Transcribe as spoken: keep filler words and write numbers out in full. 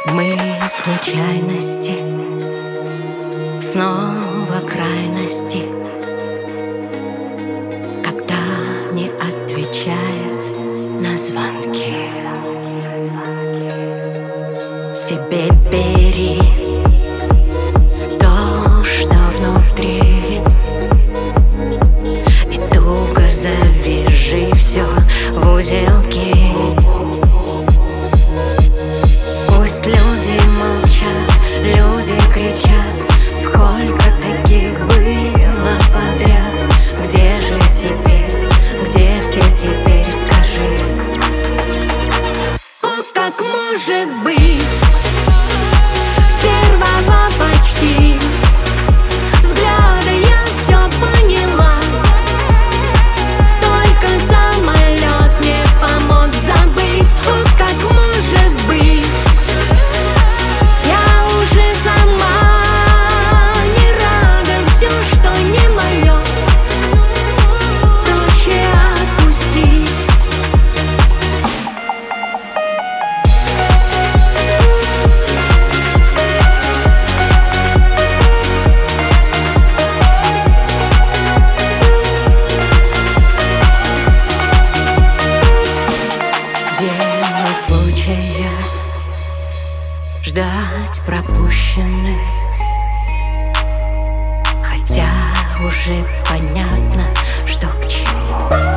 Мы случайности, снова крайности, когда не отвечают на звонки. Себе бери то, что внутри, и туго завяжи все в узелки. Пусть люди молчат, люди кричат, сколько таких было подряд. Где же теперь, где все теперь, скажи? О, как может быть? С первого почти взгляда я все поняла. Только самолет не помог забыть. О, как может быть? Ждать пропущенных, хотя уже понятно, что к чему.